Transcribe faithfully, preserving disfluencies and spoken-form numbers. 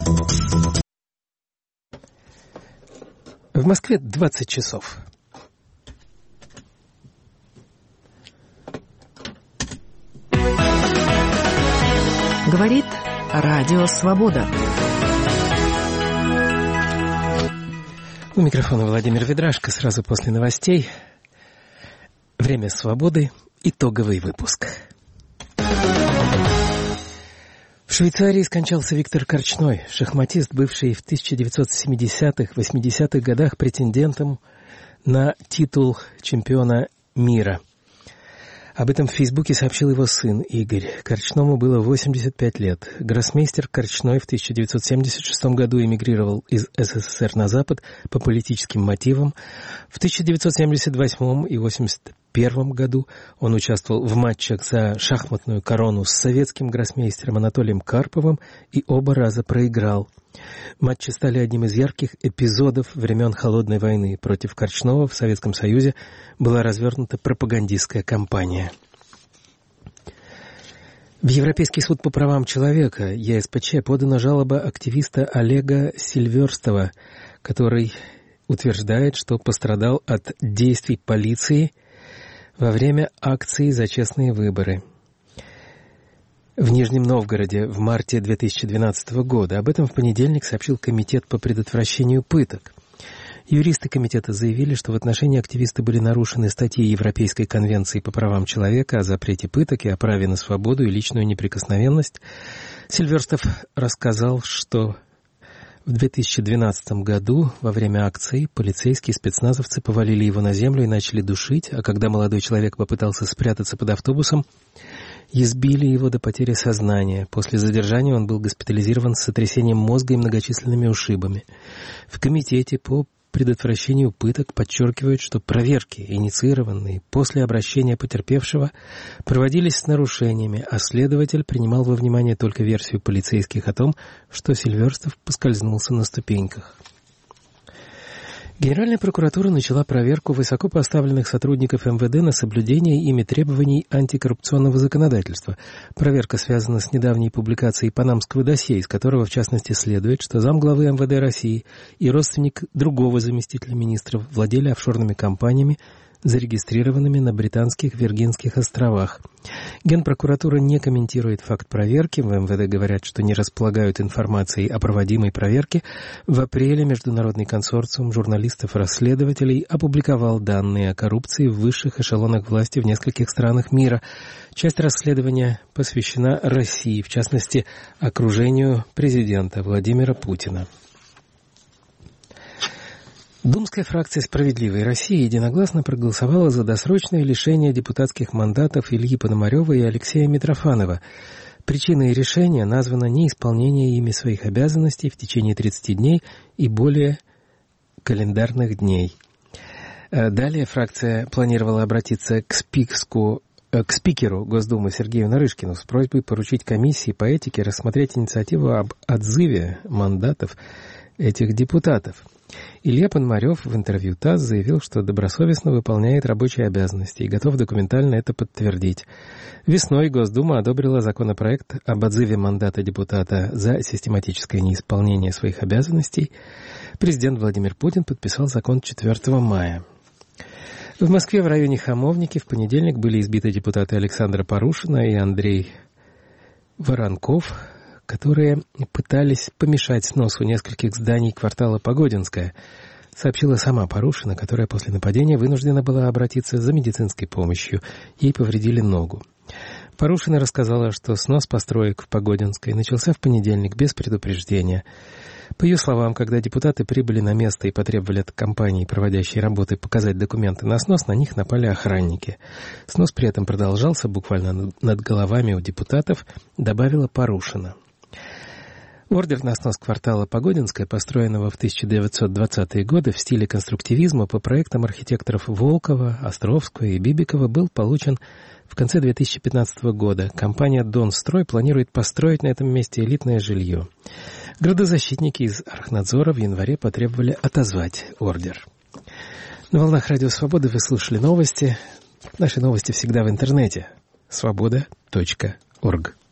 В Москве двадцать часов. Говорит Радио Свобода. У микрофона Владимир Ведрашко. Сразу после новостей. Время свободы. Итоговый выпуск. В Швейцарии скончался Виктор Корчной, шахматист, бывший в тысяча девятьсот семидесятых-восьмидесятых годах претендентом на титул чемпиона мира. Об этом в Фейсбуке сообщил его сын Игорь. Корчному было восемьдесят пять лет. Гроссмейстер Корчной в тысяча девятьсот семьдесят шестом году эмигрировал из СССР на Запад по политическим мотивам. В тысяча девятьсот семьдесят восьмом и восемьдесят первом году он участвовал в матчах за шахматную корону с советским гроссмейстером Анатолием Карповым и оба раза проиграл. Матчи стали одним из ярких эпизодов времен Холодной войны. Против Корчного в Советском Союзе была развернута пропагандистская кампания. В Европейский суд по правам человека Е С П Ч подана жалоба активиста Олега Сильверстова, который утверждает, что пострадал от действий полиции во время акции «За честные выборы» в Нижнем Новгороде в марте две тысячи двенадцатого года. Об этом в понедельник сообщил Комитет по предотвращению пыток. Юристы комитета заявили, что в отношении активиста были нарушены статьи Европейской конвенции по правам человека о запрете пыток и о праве на свободу и личную неприкосновенность. Сильверстов рассказал, что в две тысячи двенадцатом году во время акции полицейские спецназовцы повалили его на землю и начали душить, а когда молодой человек попытался спрятаться под автобусом, избили его до потери сознания. После задержания он был госпитализирован с сотрясением мозга и многочисленными ушибами. В комитете по предотвращению пыток подчеркивают, что проверки, инициированные после обращения потерпевшего, проводились с нарушениями, а следователь принимал во внимание только версию полицейских о том, что Сильверстов поскользнулся на ступеньках. Генеральная прокуратура начала проверку высокопоставленных сотрудников Эм Вэ Дэ на соблюдение ими требований антикоррупционного законодательства. Проверка связана с недавней публикацией панамского досье, из которого, в частности, следует, что замглавы Эм Вэ Дэ России и родственник другого заместителя министра владели офшорными компаниями, зарегистрированными на британских Виргинских островах. Генпрокуратура не комментирует факт проверки. В Эм Вэ Дэ говорят, что не располагают информацией о проводимой проверке. В апреле Международный консорциум журналистов-расследователей опубликовал данные о коррупции в высших эшелонах власти в нескольких странах мира. Часть расследования посвящена России, в частности, окружению президента Владимира Путина. Думская фракция «Справедливой России» единогласно проголосовала за досрочное лишение депутатских мандатов Ильи Пономарева и Алексея Митрофанова. Причиной решения названо неисполнение ими своих обязанностей в течение тридцати дней и более календарных дней. Далее фракция планировала обратиться к списку к спикеру Госдумы Сергею Нарышкину с просьбой поручить комиссии по этике рассмотреть инициативу об отзыве мандатов этих депутатов. Илья Пономарев в интервью ТАСС заявил, что добросовестно выполняет рабочие обязанности и готов документально это подтвердить. Весной Госдума одобрила законопроект об отзыве мандата депутата за систематическое неисполнение своих обязанностей. Президент Владимир Путин подписал закон четвёртого мая. В Москве в районе Хамовники в понедельник были избиты депутаты Александра Парушина и Андрей Воронков, которые пытались помешать сносу нескольких зданий квартала Погодинская, сообщила сама Парушина, которая после нападения вынуждена была обратиться за медицинской помощью. Ей повредили ногу. Парушина рассказала, что снос построек в Погодинской начался в понедельник без предупреждения. По ее словам, когда депутаты прибыли на место и потребовали от компании, проводящей работы, показать документы на снос, на них напали охранники. Снос при этом продолжался буквально над головами у депутатов, добавила Парушина. Ордер на снос квартала Погодинская, построенного в тысяча девятьсот двадцатые годы в стиле конструктивизма по проектам архитекторов Волкова, Островского и Бибикова, был получен в конце две тысячи пятнадцатого года. Компания «Донстрой» планирует построить на этом месте элитное жилье. Градозащитники из Архнадзора в январе потребовали отозвать ордер. На волнах Радио Свободы вы слушали новости. Наши новости всегда в интернете. свобода точка орг.